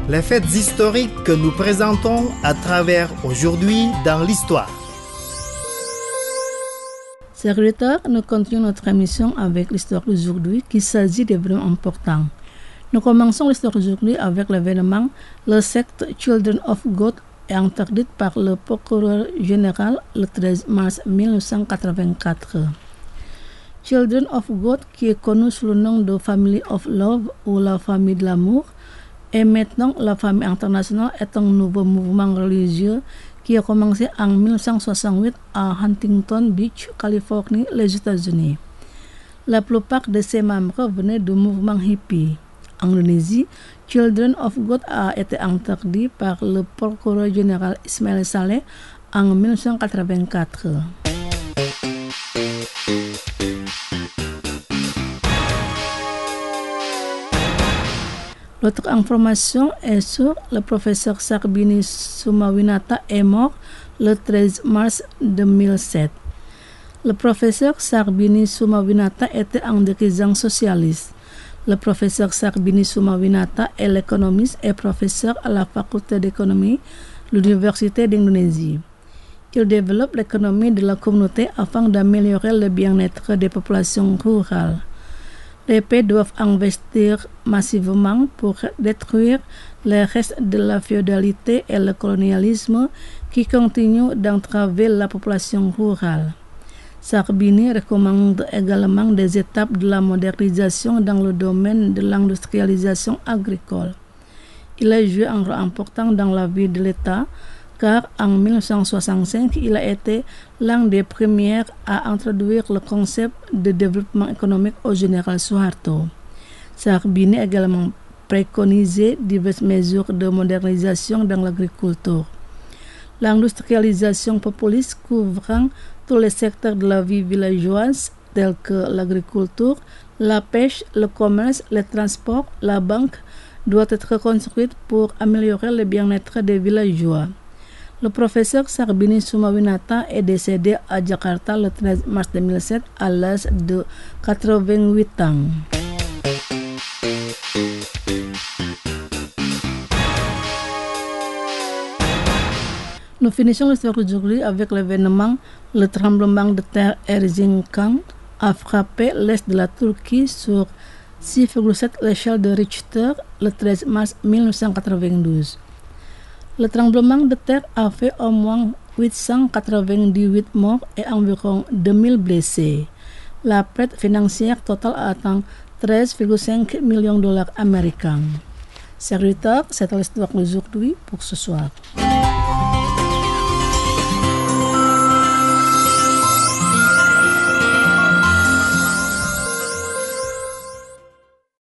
Les faits historiques que nous présentons à travers aujourd'hui dans l'histoire. Chers auditeurs, nous continuons notre émission avec l'histoire d'aujourd'hui qui s'agit d'événements importants. Nous commençons l'histoire d'aujourd'hui avec l'événement la secte Children of God est interdite par le procureur général le 13 mars 1984. Children of God, qui est connu sous le nom de Family of Love ou la famille de l'amour, et maintenant la famille internationale est un nouveau mouvement religieux qui a commencé en 1968 à Huntington Beach, Californie, les États-Unis. La plupart de ses membres venaient du mouvement hippie. En Indonésie, Children of God a été interdit par le procureur général Ismail Saleh en 1984. L'autre information est sur le professeur Sarbini Soemawinata est mort le 13 mars 2007. Le professeur Sarbini Soemawinata était un dirigeant socialiste. Le professeur Sarbini Soemawinata est l'économiste et professeur à la faculté d'économie de l'Université d'Indonésie. Il développe l'économie de la communauté afin d'améliorer le bien-être des populations rurales. Les pays doivent investir massivement pour détruire les restes de la féodalité et le colonialisme qui continuent d'entraver la population rurale. Sarbini recommande également des étapes de la modernisation dans le domaine de l'industrialisation agricole. Il a joué un rôle important dans la vie de l'État car en 1965, il a été l'un des premiers à introduire le concept de développement économique au général Suharto. Sarbini a également préconisé diverses mesures de modernisation dans l'agriculture. L'industrialisation populiste couvrant tous les secteurs de la vie villageoise tels que l'agriculture, la pêche, le commerce, les transports, la banque doit être construite pour améliorer le bien-être des villageois. Le professeur Sarbini Soemawinata est décédé à Jakarta le 13 mars 2007 à l'âge de 88 ans. Nous finissons l'histoire d'aujourd'hui avec l'événement le tremblement de terre Erzincan a frappé l'est de la Turquie sur 6,7 l'échelle de Richter le 13 mars 1992. Le tremblement de terre a fait au moins 898 morts et environ 2000 blessés. La perte financière totale atteint 13,5 millions de dollars américains. Chers auditeurs, c'est l'histoire d'aujourd'hui pour ce soir.